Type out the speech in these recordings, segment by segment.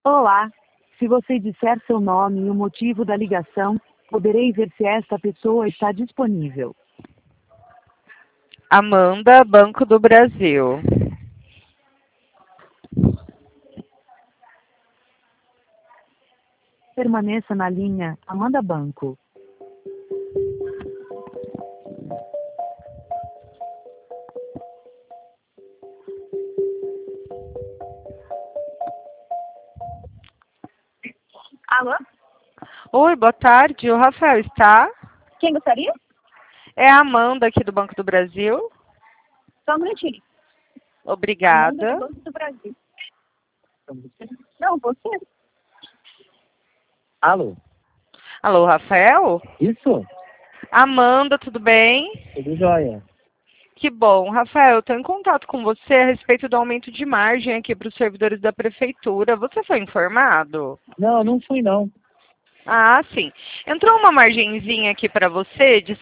Olá. Se você disser seu nome e o motivo da ligação, poderei ver se esta pessoa está disponível. Amanda, Banco do Brasil. Permaneça na linha, Amanda Banco. Alô? Oi, boa tarde. O Rafael está? Quem gostaria? É a Amanda aqui do Banco do Brasil. Só um minutinho. Amanda Obrigada. do Banco do Brasil. Não, você. Alô? Alô, Rafael? Isso? Amanda, tudo bem? Tudo jóia. Que bom. Rafael, eu estou em contato com você a respeito do aumento de margem aqui para os servidores da prefeitura. Você foi informado? Não fui não. Ah, sim. Entrou uma margenzinha aqui para você de R$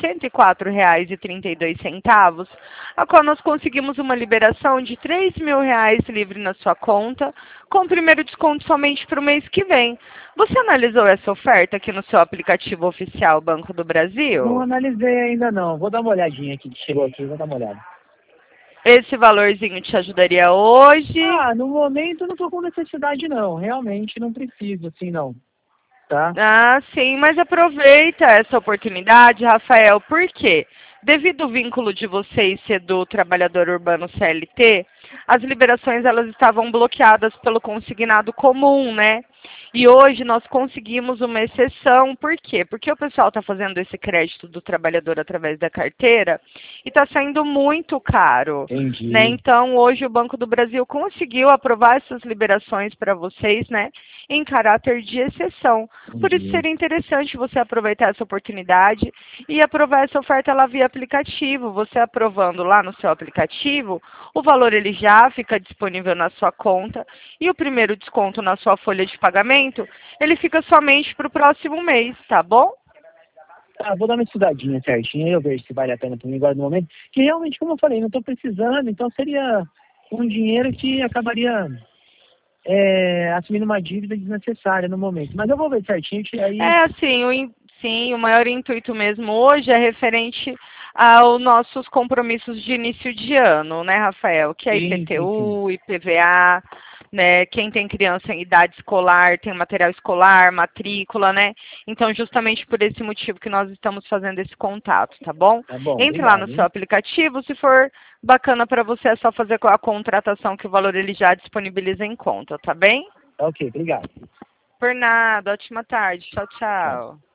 104,32, a qual nós conseguimos uma liberação de R$ 3.000 livre na sua conta, com o primeiro desconto somente para o mês que vem. Você analisou essa oferta aqui no seu aplicativo oficial Banco do Brasil? Não analisei ainda não. Vou dar uma olhadinha aqui, que chegou aqui, vou dar uma olhada. Esse valorzinho te ajudaria hoje? No momento não tô com necessidade não. Realmente não preciso, assim não. Tá? Ah, sim, mas aproveita essa oportunidade, Rafael, por quê? Devido ao vínculo de vocês ser do trabalhador urbano CLT, as liberações elas estavam bloqueadas pelo consignado comum, né? E hoje nós conseguimos uma exceção, por quê? Porque o pessoal está fazendo esse crédito do trabalhador através da carteira e está saindo muito caro. Entendi. Né? Então, hoje o Banco do Brasil conseguiu aprovar essas liberações para vocês, né? Em caráter de exceção. Por isso seria interessante você aproveitar essa oportunidade e aprovar essa oferta lá via aplicativo. Você aprovando lá no seu aplicativo, o valor ele já fica disponível na sua conta e o primeiro desconto na sua folha de pagamento, ele fica somente para o próximo mês, tá bom? Vou dar uma estudadinha certinho, eu vejo se vale a pena para mim agora no momento. Que realmente, como eu falei, não estou precisando, então seria um dinheiro que acabaria assumindo uma dívida desnecessária no momento. Mas eu vou ver certinho que aí... Sim, o maior intuito mesmo hoje é referente aos nossos compromissos de início de ano, né, Rafael? Que é IPTU, IPVA, né? Quem tem criança em idade escolar tem material escolar, matrícula, né? Então, justamente por esse motivo que nós estamos fazendo esse contato, tá bom? Tá bom, Entre obrigado, lá no seu aplicativo, se for bacana para você, é só fazer a contratação que o valor ele já disponibiliza em conta, tá bem? Ok, obrigado. Por nada, ótima tarde. Tchau, tchau.